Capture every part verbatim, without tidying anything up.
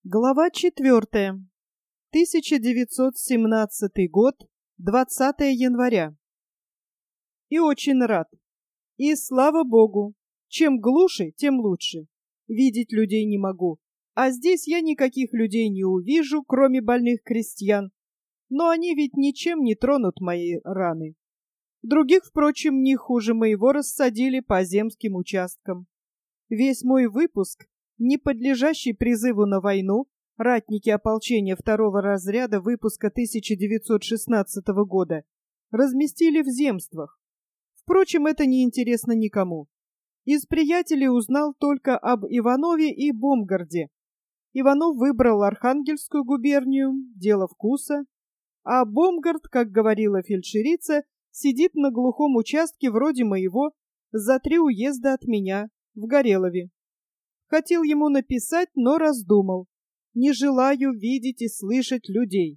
Глава четвертая. тысяча девятьсот семнадцатый год, двадцатое января. И очень рад. И слава Богу. Чем глуше, тем лучше. Видеть людей не могу. А здесь я никаких людей не увижу, кроме больных крестьян. Но они ведь ничем не тронут мои раны. Других, впрочем, не хуже моего рассадили по земским участкам. Весь мой выпуск, не подлежащий призыву на войну, ратники ополчения второго разряда выпуска тысяча девятьсот шестнадцатого года, разместили в земствах. Впрочем, это не интересно никому. Из приятелей узнал только об Иванове и Бомгарде. Иванов выбрал Архангельскую губернию, дело вкуса, а Бомгард, как говорила фельдшерица, сидит на глухом участке вроде моего, за три уезда от меня, в Горелове. Хотел ему написать, но раздумал. Не желаю видеть и слышать людей.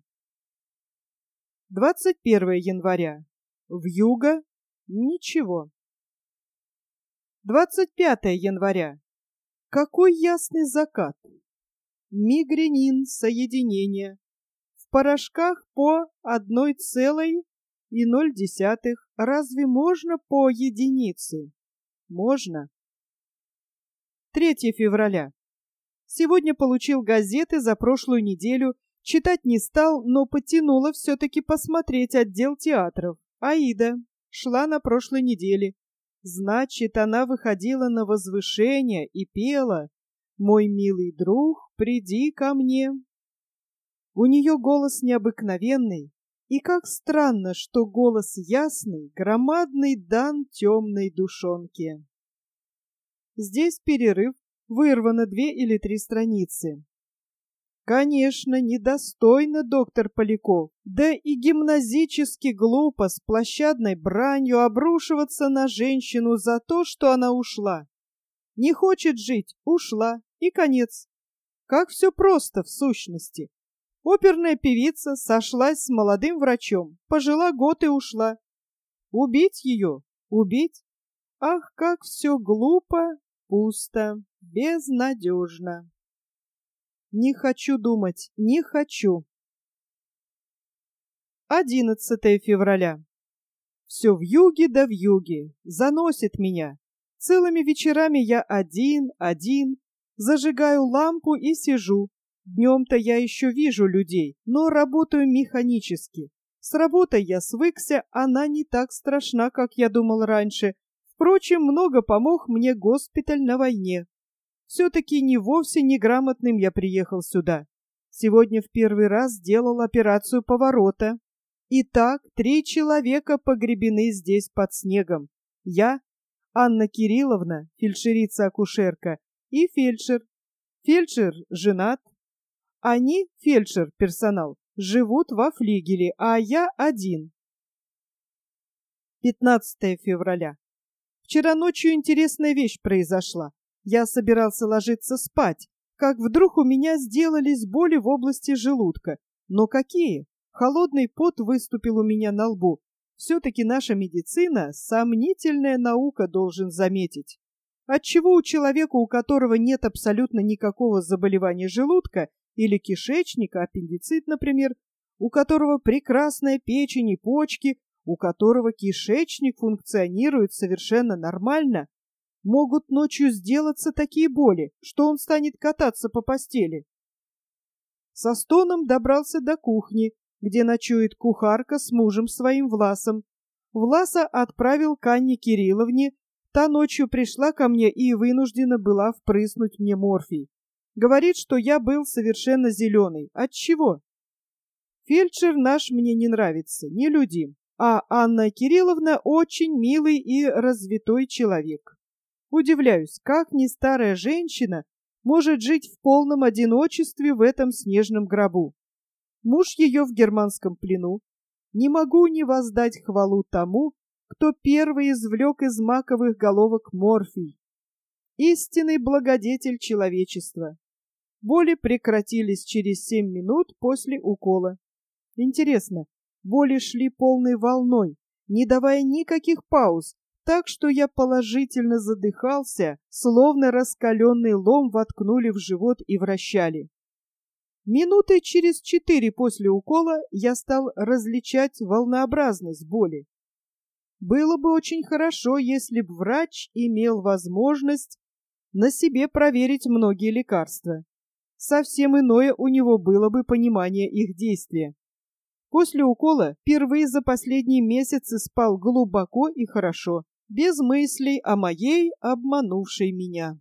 двадцать первое января. Вьюга. Ничего. двадцать пятое января. Какой ясный закат. Мигренин, соединение. В порошках по одной целой и ноль десятых. Разве можно по единице? Можно. третье февраля. Сегодня получил газеты за прошлую неделю, читать не стал, но потянуло все-таки посмотреть отдел театров. Аида шла на прошлой неделе. Значит, она выходила на возвышение и пела «Мой милый друг, приди ко мне». У нее голос необыкновенный, и как странно, что голос ясный, громадный дан темной душонке. Здесь перерыв, вырвано две или три страницы. Конечно, недостойно доктор Поляков, да и гимназически глупо с площадной бранью обрушиваться на женщину за то, что она ушла. Не хочет жить, ушла, и конец. Как все просто в сущности. Оперная певица сошлась с молодым врачом, пожила год и ушла. Убить ее? Убить? Ах, как все глупо, пусто, безнадежно. Не хочу думать, не хочу. одиннадцатое февраля. Все вьюги да вьюги, заносит меня. Целыми вечерами я один, один, зажигаю лампу и сижу. Днем-то я еще вижу людей, но работаю механически. С работой я свыкся, она не так страшна, как я думал раньше. Впрочем, много помог мне госпиталь на войне. Все-таки не вовсе неграмотным я приехал сюда. Сегодня в первый раз сделал операцию поворота. Итак, три человека погребены здесь под снегом. Я, Анна Кирилловна, фельдшерица-акушерка, и фельдшер. Фельдшер женат. Они, фельдшер, персонал, живут во флигеле, а я один. пятнадцатое февраля. Вчера ночью интересная вещь произошла. Я собирался ложиться спать, как вдруг у меня сделались боли в области желудка. Но какие? Холодный пот выступил у меня на лбу. Все-таки наша медицина — сомнительная наука, должен заметить. Отчего у человека, у которого нет абсолютно никакого заболевания желудка или кишечника, аппендицит, например, у которого прекрасная печень и почки, у которого кишечник функционирует совершенно нормально, могут ночью сделаться такие боли, что он станет кататься по постели. Со стоном добрался до кухни, где ночует кухарка с мужем своим Власом. Власа отправил к Анне Кирилловне, та ночью пришла ко мне и вынуждена была впрыснуть мне морфий. Говорит, что я был совершенно зеленый. Отчего? Фельдшер наш мне не нравится, нелюдим, а Анна Кирилловна очень милый и развитой человек. Удивляюсь, как ни старая женщина может жить в полном одиночестве в этом снежном гробу. Муж ее в германском плену. Не могу не воздать хвалу тому, кто первый извлек из маковых головок морфий. Истинный благодетель человечества. Боли прекратились через семь минут после укола. Интересно, боли шли полной волной, не давая никаких пауз, так что я положительно задыхался, словно раскаленный лом воткнули в живот и вращали. Минуты через четыре после укола я стал различать волнообразность боли. Было бы очень хорошо, если б врач имел возможность на себе проверить многие лекарства. Совсем иное у него было бы понимание их действия. После укола впервые за последние месяцы спал глубоко и хорошо, без мыслей о моей обманувшей меня.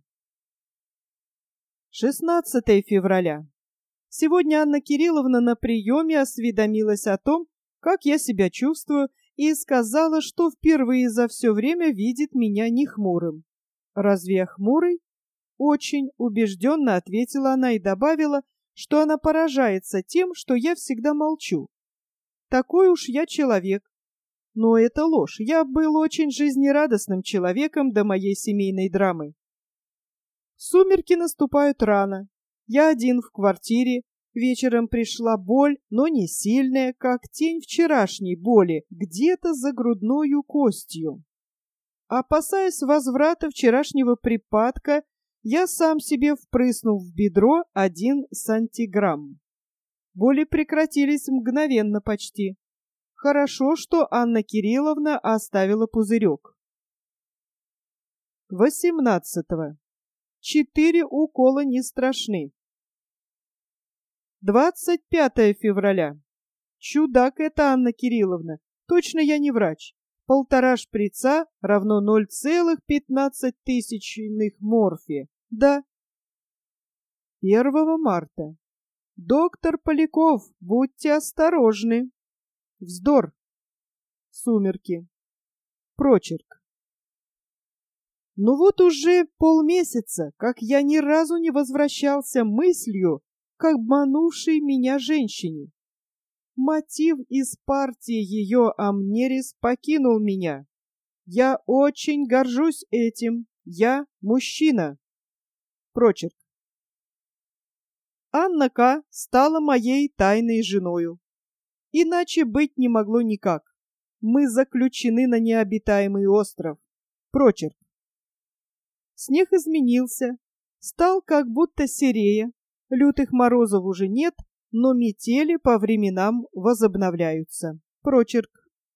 шестнадцатое февраля. Сегодня Анна Кирилловна на приеме осведомилась о том, как я себя чувствую, и сказала, что впервые за все время видит меня не хмурым. «Разве я хмурый?» Очень убежденно ответила она и добавила, что она поражается тем, что я всегда молчу. Такой уж я человек. Но это ложь. Я был очень жизнерадостным человеком до моей семейной драмы. Сумерки наступают рано. Я один в квартире. Вечером пришла боль, но не сильная, как тень вчерашней боли, где-то за грудною костью. Опасаясь возврата вчерашнего припадка, я сам себе впрыснул в бедро один сантиграмм. Боли прекратились мгновенно почти. Хорошо, что Анна Кирилловна оставила пузырек. восемнадцатого. Четыре укола не страшны. двадцать пятое февраля. Чудак это Анна Кирилловна. Точно я не врач. Полтора шприца равно ноль целых пятнадцать тысячных морфия. Да. первого марта. Доктор Поляков, будьте осторожны. Вздор. Сумерки. Прочерк. Ну вот уже полмесяца, как я ни разу не возвращался мыслью к обманувшей меня женщине. Мотив из партии ее Амнерис покинул меня. Я очень горжусь этим. Я мужчина. Прочерк. Анна К. стала моей тайной женою. Иначе быть не могло никак. Мы заключены на необитаемый остров. Прочерк. Снег изменился, стал как будто серее. Лютых морозов уже нет, но метели по временам возобновляются. Прочерк.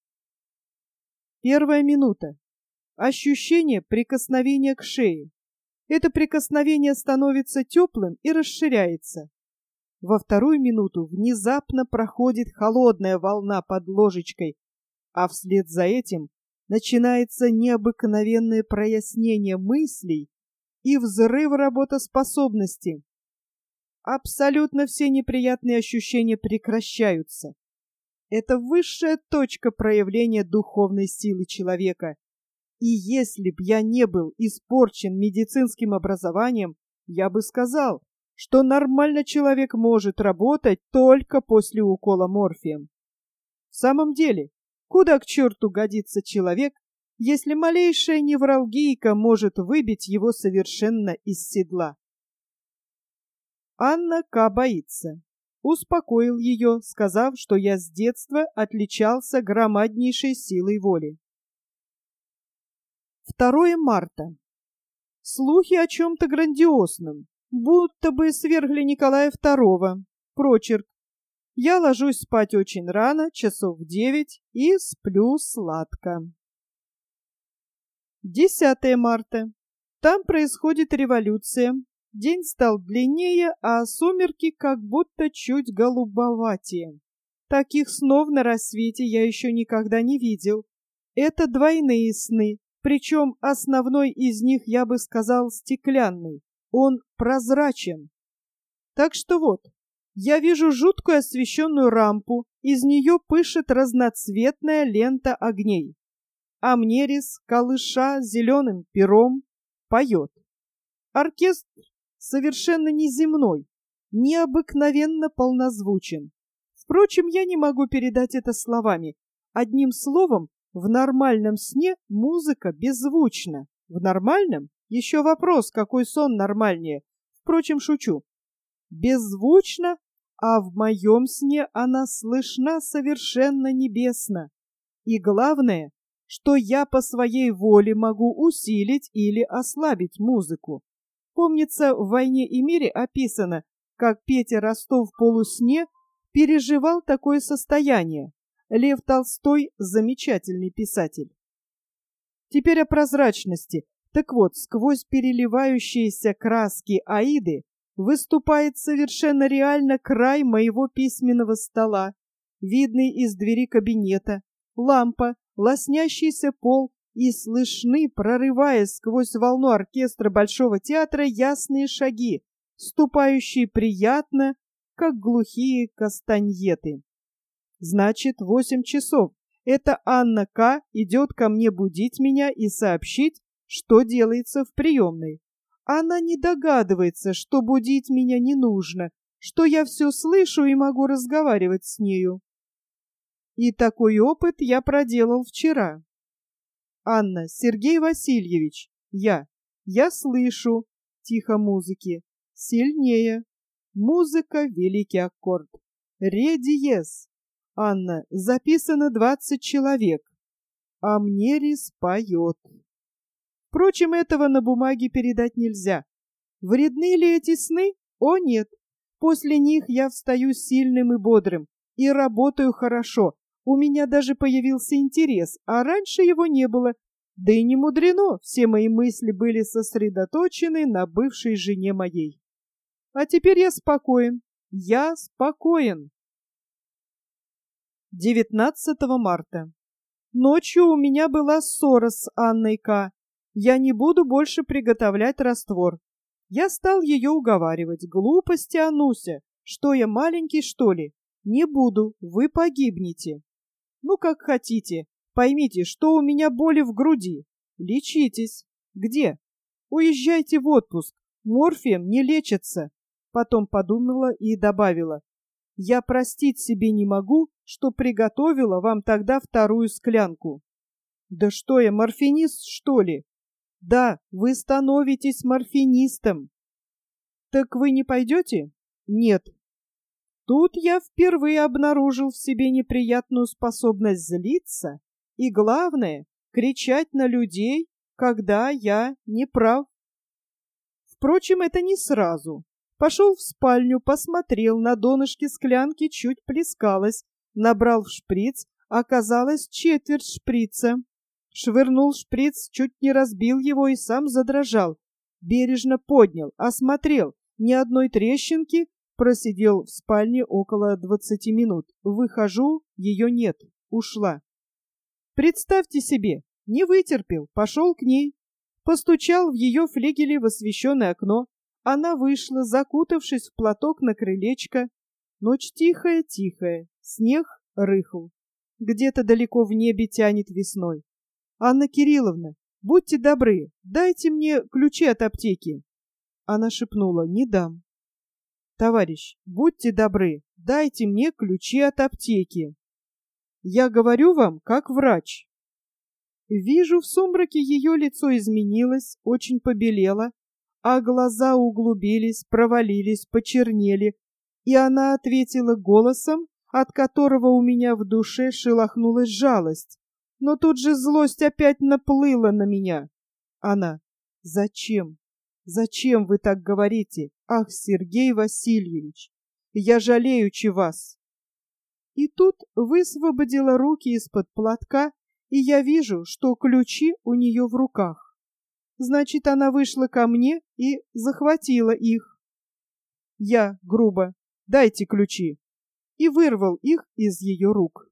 Первая минута. Ощущение прикосновения к шее. Это прикосновение становится теплым и расширяется. Во вторую минуту внезапно проходит холодная волна под ложечкой, а вслед за этим начинается необыкновенное прояснение мыслей и взрыв работоспособности. Абсолютно все неприятные ощущения прекращаются. Это высшая точка проявления духовной силы человека. И если б я не был испорчен медицинским образованием, я бы сказал, что нормально человек может работать только после укола морфием. В самом деле, куда к черту годится человек, если малейшая невралгийка может выбить его совершенно из седла? Анна К. боится. Успокоил ее, сказав, что я с детства отличался громаднейшей силой воли. второе марта. Слухи о чем-то грандиозном, будто бы свергли Николая второго. Прочерк. Я ложусь спать очень рано, часов в девять, и сплю сладко. десятое марта. Там происходит революция. День стал длиннее, а сумерки как будто чуть голубоватее. Таких снов на рассвете я еще никогда не видел. Это двойные сны, причем основной из них, я бы сказал, стеклянный. Он прозрачен. Так что вот, я вижу жуткую освещенную рампу, из нее пышет разноцветная лента огней. Амнерис, колыша зеленым пером, поет. Оркестр совершенно неземной, необыкновенно полнозвучен. Впрочем, я не могу передать это словами. Одним словом, в нормальном сне музыка беззвучна. В нормальном? Еще вопрос, какой сон нормальнее. Впрочем, шучу. Беззвучно, а в моем сне она слышна совершенно небесно. И главное, что я по своей воле могу усилить или ослабить музыку. Помнится, в «Войне и мире» описано, как Петя Ростов в полусне переживал такое состояние. Лев Толстой — замечательный писатель. Теперь о прозрачности. Так вот, сквозь переливающиеся краски Аиды выступает совершенно реально край моего письменного стола, видный из двери кабинета, лампа, лоснящийся пол, и слышны, прорываясь сквозь волну оркестра Большого театра, ясные шаги, ступающие приятно, как глухие кастаньеты. Значит, восемь часов. Это Анна К. идет ко мне будить меня и сообщить, что делается в приемной. Она не догадывается, что будить меня не нужно, что я все слышу и могу разговаривать с нею. И такой опыт я проделал вчера. Анна, Сергей Васильевич, я. Я слышу. Тихо музыки. Сильнее. Музыка, великий аккорд. Ре диез. Анна, записано двадцать человек. А мне рис поет. Впрочем, этого на бумаге передать нельзя. Вредны ли эти сны? О, нет. После них я встаю сильным и бодрым и работаю хорошо. У меня даже появился интерес, а раньше его не было. Да и не мудрено, все мои мысли были сосредоточены на бывшей жене моей. А теперь я спокоен. Я спокоен. девятнадцатого марта. Ночью у меня была ссора с Анной К. Я не буду больше приготовлять раствор. Я стал ее уговаривать. Глупости, Ануся. Что я, маленький, что ли? Не буду, вы погибнете. Ну, как хотите. Поймите, что у меня боли в груди. Лечитесь. Где? Уезжайте в отпуск. Морфием не лечится. Потом подумала и добавила. Я простить себе не могу, что приготовила вам тогда вторую склянку. Да что я, морфинист, что ли? Да, вы становитесь морфинистом. Так вы не пойдете? Нет. Тут я впервые обнаружил в себе неприятную способность злиться и, главное, кричать на людей, когда я не прав. Впрочем, это не сразу. Пошел в спальню, посмотрел, на донышке склянки чуть плескалось, набрал в шприц, оказалось четверть шприца. Швырнул шприц, чуть не разбил его и сам задрожал. Бережно поднял, осмотрел, ни одной трещинки. Просидел в спальне около двадцати минут. Выхожу, ее нет, ушла. Представьте себе, не вытерпел, пошел к ней. Постучал в ее флигеле в освещенное окно. Она вышла, закутавшись в платок на крылечко. Ночь тихая-тихая, снег рыхл. Где-то далеко в небе тянет весной. Анна Кирилловна, будьте добры, дайте мне ключи от аптеки. Она шепнула, не дам. Товарищ, будьте добры, дайте мне ключи от аптеки. Я говорю вам, как врач. Вижу, в сумраке ее лицо изменилось, очень побелело, а глаза углубились, провалились, почернели, и она ответила голосом, от которого у меня в душе шелохнулась жалость. Но тут же злость опять наплыла на меня. Она, зачем? Зачем вы так говорите? Ах, Сергей Васильевич, я жалеючи вас. И тут высвободила руки из-под платка, и я вижу, что ключи у нее в руках. Значит, она вышла ко мне и захватила их. Я грубо, дайте ключи, и вырвал их из ее рук.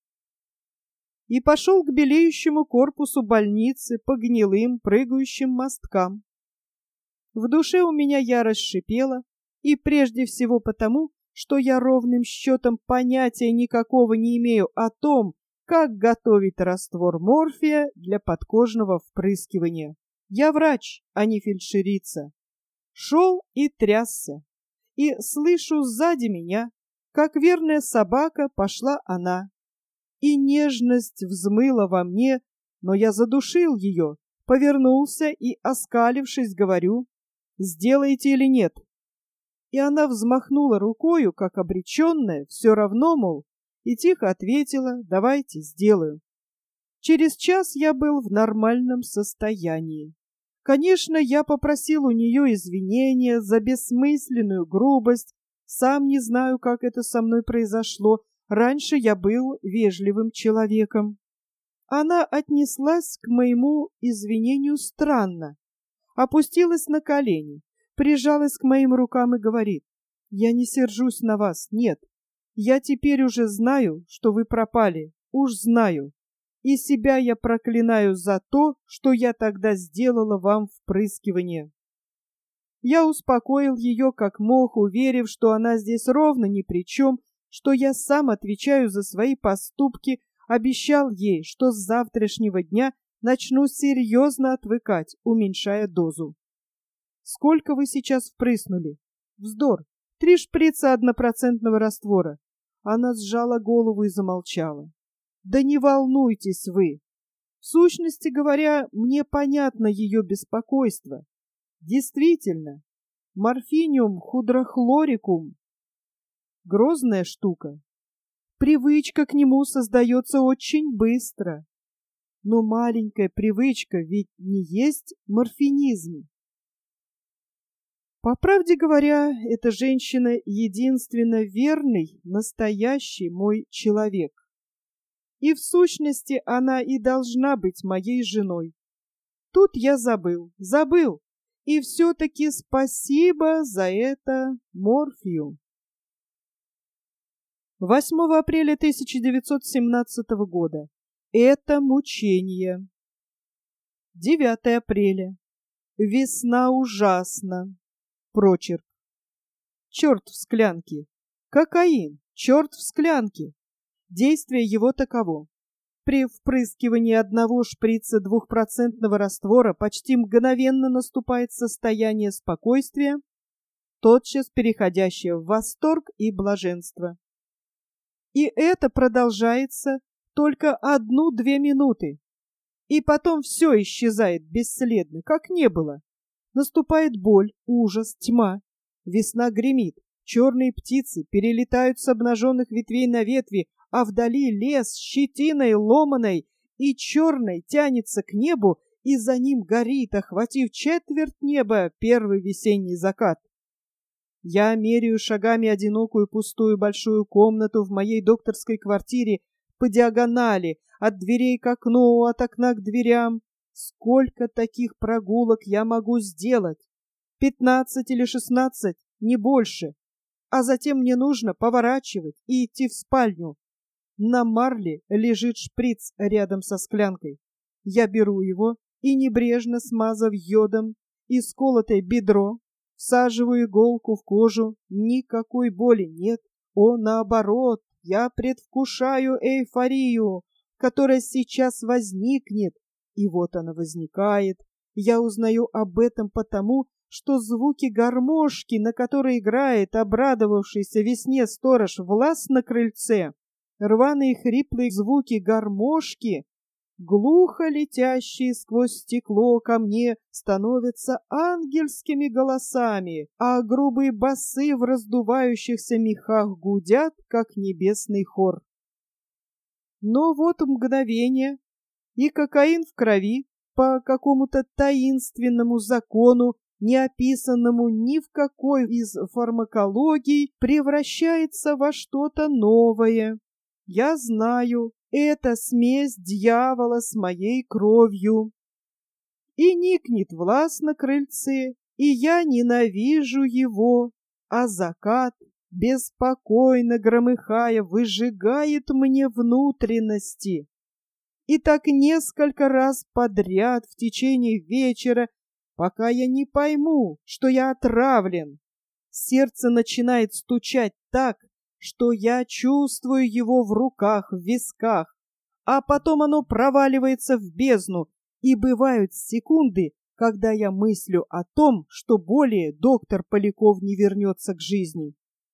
И пошел к белеющему корпусу больницы по гнилым прыгающим мосткам. В душе у меня ярость шипела, и прежде всего потому, что я ровным счетом понятия никакого не имею о том, как готовить раствор морфия для подкожного впрыскивания. Я врач, а не фельдшерица. Шел и трясся, и слышу сзади меня, как верная собака пошла она. И нежность взмыла во мне, но я задушил ее, повернулся и, оскалившись, говорю, «Сделаете или нет?» И она взмахнула рукою, как обреченная, все равно, мол, и тихо ответила, «Давайте, сделаю». Через час я был в нормальном состоянии. Конечно, я попросил у нее извинения за бессмысленную грубость. Сам не знаю, как это со мной произошло. Раньше я был вежливым человеком. Она отнеслась к моему извинению странно. Опустилась на колени, прижалась к моим рукам и говорит: «Я не сержусь на вас, нет. Я теперь уже знаю, что вы пропали, уж знаю. И себя я проклинаю за то, что я тогда сделала вам впрыскивание». Я успокоил ее как мог, уверив, что она здесь ровно ни при чем, что я сам отвечаю за свои поступки, обещал ей, что с завтрашнего дня начну серьезно отвыкать, уменьшая дозу. «Сколько вы сейчас впрыснули?» «Вздор. Три шприца однопроцентного раствора». Она сжала голову и замолчала. «Да не волнуйтесь вы. В сущности говоря, мне понятно ее беспокойство. Действительно, морфиниум худрохлорикум — грозная штука. Привычка к нему создается очень быстро. Но маленькая привычка ведь не есть морфинизм. По правде говоря, эта женщина единственно верный, настоящий мой человек. И в сущности она и должна быть моей женой. Тут я забыл, забыл. И все-таки спасибо за это морфию. восьмого апреля тысяча девятьсот семнадцатого года. Это мучение. девятого апреля. Весна ужасна. Прочерк. Черт в склянке. Кокаин. Черт в склянке. Действие его таково. При впрыскивании одного шприца двухпроцентного раствора почти мгновенно наступает состояние спокойствия, тотчас переходящее в восторг и блаженство. И это продолжается только одну-две минуты. И потом все исчезает бесследно, как не было. Наступает боль, ужас, тьма. Весна гремит, черные птицы перелетают с обнаженных ветвей на ветви, а вдали лес щетиной ломаной и черной тянется к небу, и за ним горит, охватив четверть неба, первый весенний закат. Я меряю шагами одинокую пустую большую комнату в моей докторской квартире по диагонали, от дверей к окну, от окна к дверям. Сколько таких прогулок я могу сделать? Пятнадцать или шестнадцать, не больше. А затем мне нужно поворачивать и идти в спальню. На марле лежит шприц рядом со склянкой. Я беру его и, небрежно смазав йодом исколотое бедро, всаживаю иголку в кожу. Никакой боли нет. О, наоборот, я предвкушаю эйфорию, которая сейчас возникнет. И вот она возникает. Я узнаю об этом потому, что звуки гармошки, на которой играет обрадовавшийся весне сторож Влас на крыльце, рваные хриплые звуки гармошки, глухо летящие сквозь стекло ко мне, становятся ангельскими голосами, а грубые басы в раздувающихся мехах гудят, как небесный хор. Но вот мгновение, и кокаин в крови по какому-то таинственному закону, не описанному ни в какой из фармакологий, превращается во что-то новое. Я знаю, это смесь дьявола с моей кровью. И никнет Влас на крыльце, и я ненавижу его, а закат, беспокойно громыхая, выжигает мне внутренности. И так несколько раз подряд в течение вечера, пока я не пойму, что я отравлен. Сердце начинает стучать так, что я чувствую его в руках, в висках, а потом оно проваливается в бездну, и бывают секунды, когда я мыслю о том, что более доктор Поляков не вернется к жизни.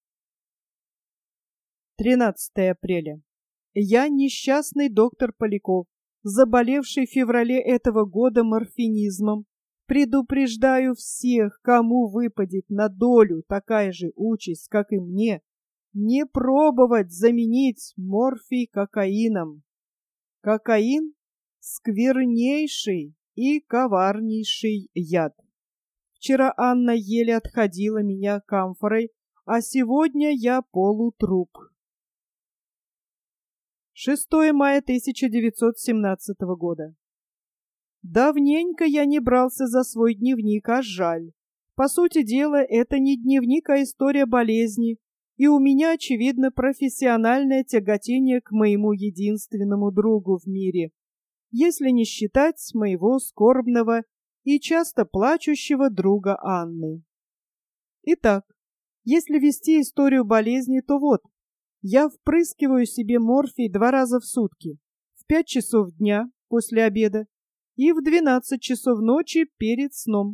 тринадцатого апреля. Я несчастный доктор Поляков, заболевший в феврале этого года морфинизмом. Предупреждаю всех, кому выпадет на долю такая же участь, как и мне, не пробовать заменить морфий кокаином. Кокаин — сквернейший, и коварнейший яд. Вчера Анна еле отходила меня камфорой, а сегодня я полутруп. шестое мая тысяча девятьсот семнадцатого года. Давненько я не брался за свой дневник, а жаль. По сути дела, это не дневник, а история болезни, и у меня, очевидно, профессиональное тяготение к моему единственному другу в мире, если не считать моего скорбного и часто плачущего друга Анны. Итак, если вести историю болезни, то вот, я впрыскиваю себе морфий два раза в сутки, в пять часов дня после обеда и в двенадцать часов ночи перед сном.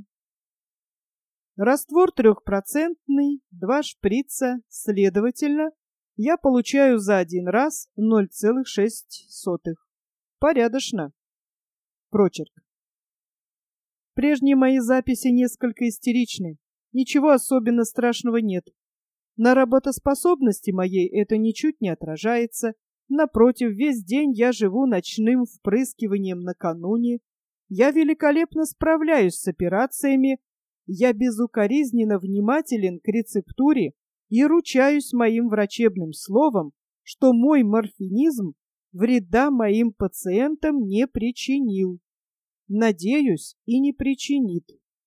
Раствор трехпроцентный, два шприца, следовательно, я получаю за один раз ноль целых шесть сотых. Порядочно. Прочерк. Прежние мои записи несколько истеричны. Ничего особенно страшного нет. На работоспособности моей это ничуть не отражается. Напротив, весь день я живу ночным впрыскиванием накануне. Я великолепно справляюсь с операциями. Я безукоризненно внимателен к рецептуре и ручаюсь моим врачебным словом, что мой морфинизм вреда моим пациентам не причинил. Надеюсь, и не причинит.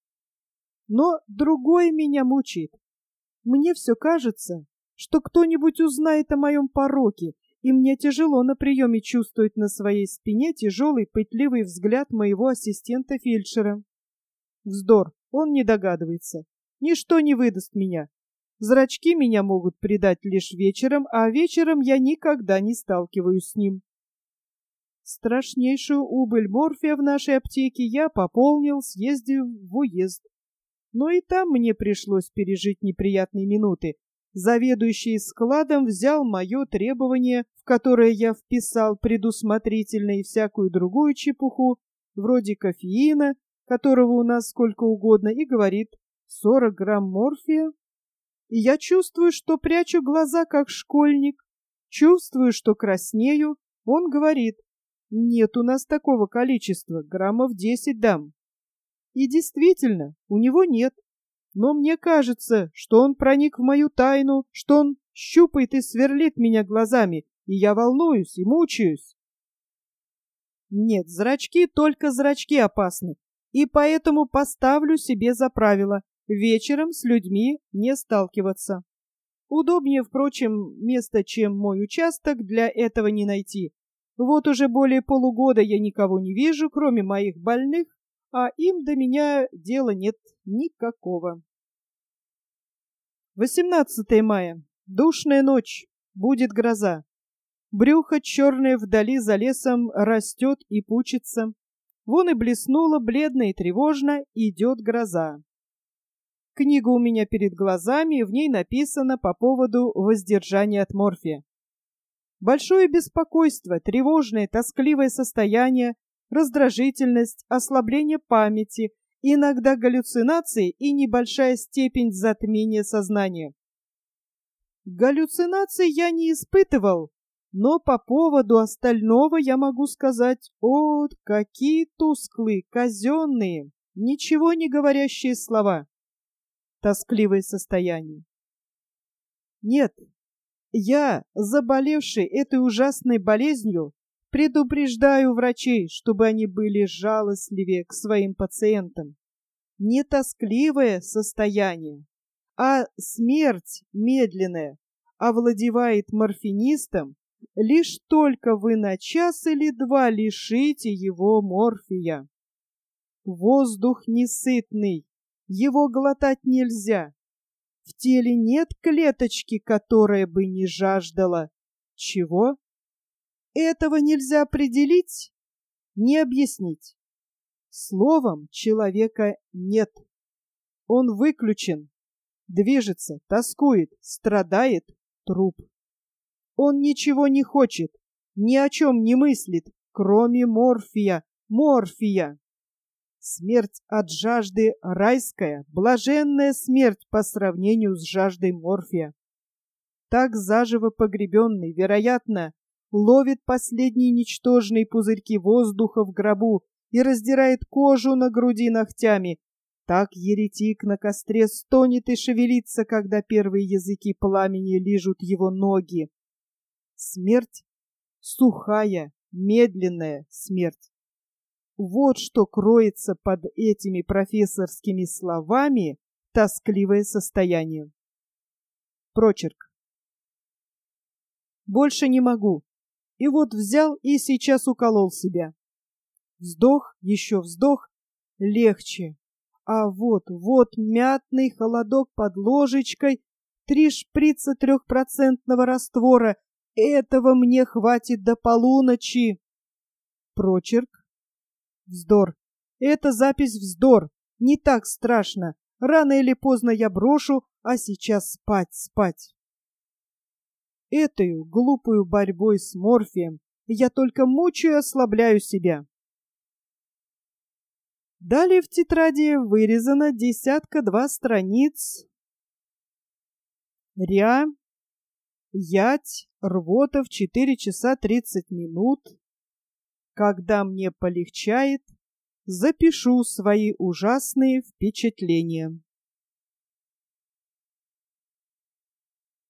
Но другое меня мучает. Мне все кажется, что кто-нибудь узнает о моем пороке, и мне тяжело на приеме чувствовать на своей спине тяжелый пытливый взгляд моего ассистента-фельдшера. Вздор, он не догадывается. Ничто не выдаст меня. Зрачки меня могут предать лишь вечером, а вечером я никогда не сталкиваюсь с ним. Страшнейшую убыль морфия в нашей аптеке я пополнил, съездив в уезд. Но и там мне пришлось пережить неприятные минуты. Заведующий складом взял мое требование, в которое я вписал предусмотрительно и всякую другую чепуху, вроде кофеина, которого у нас сколько угодно, и говорит сорок грамм морфия. И я чувствую, что прячу глаза, как школьник, чувствую, что краснею. Он говорит: нет у нас такого количества, граммов десять дам. И действительно, у него нет. Но мне кажется, что он проник в мою тайну, что он щупает и сверлит меня глазами, и я волнуюсь и мучаюсь. Нет, зрачки, только зрачки опасны, и поэтому поставлю себе за правило вечером с людьми не сталкиваться. Удобнее, впрочем, место, чем мой участок, для этого не найти. Вот уже более полугода я никого не вижу, кроме моих больных, а им до меня дела нет никакого. восемнадцатое мая. Душная ночь. Будет гроза. Брюхо черное вдали за лесом растет и пучится. Вон и блеснуло, бледно и тревожно, идет гроза. Книга у меня перед глазами, и в ней написано по поводу воздержания от морфия. Большое беспокойство, тревожное, тоскливое состояние, раздражительность, ослабление памяти, иногда галлюцинации и небольшая степень затмения сознания. Галлюцинаций я не испытывал, но по поводу остального я могу сказать: о, какие тусклые, казенные, ничего не говорящие слова. Тоскливое состояние. Нет, я, заболевший этой ужасной болезнью, предупреждаю врачей, чтобы они были жалостливее к своим пациентам. Не тоскливое состояние, а смерть медленная овладевает морфинистом, лишь только вы на час или два лишите его морфия. Воздух несытный, его глотать нельзя. В теле нет клеточки, которая бы не жаждала. Чего? Этого нельзя определить, не объяснить. Словом, человека нет. Он выключен, движется, тоскует, страдает, труп. Он ничего не хочет, ни о чем не мыслит, кроме морфия, морфия. Смерть от жажды райская, блаженная смерть по сравнению с жаждой морфия. Так заживо погребенный, вероятно, ловит последние ничтожные пузырьки воздуха в гробу и раздирает кожу на груди ногтями. Так еретик на костре стонет и шевелится, когда первые языки пламени лижут его ноги. Смерть — сухая, медленная смерть. Вот что кроется под этими профессорскими словами тоскливое состояние. Прочерк. Больше не могу. И вот взял и сейчас уколол себя. Вздох, еще вздох, легче. А вот, вот мятный холодок под ложечкой, три шприца трехпроцентного раствора. Этого мне хватит до полуночи. Прочерк. Вздор. Эта запись вздор. Не так страшно. Рано или поздно я брошу, а сейчас спать, спать. Этою глупую борьбой с морфием я только мучаю и ослабляю себя. Далее в тетради вырезано десятка-два страниц. Ря, ять, рвота в четыре часа тридцать минут. Когда мне полегчает, запишу свои ужасные впечатления.